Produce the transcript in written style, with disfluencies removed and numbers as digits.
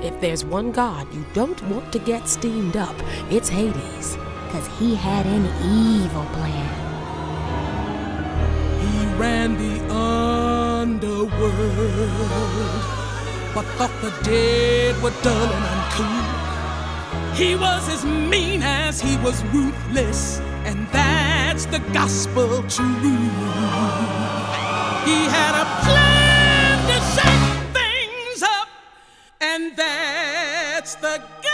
If there's one god you don't want to get steamed up, it's Hades. 'Cause he had an evil plan. He ran the underworld, but thought the dead were dull and uncool. He was as mean as he was ruthless, and that's the gospel truth. He had a plan to shake things up, and that's the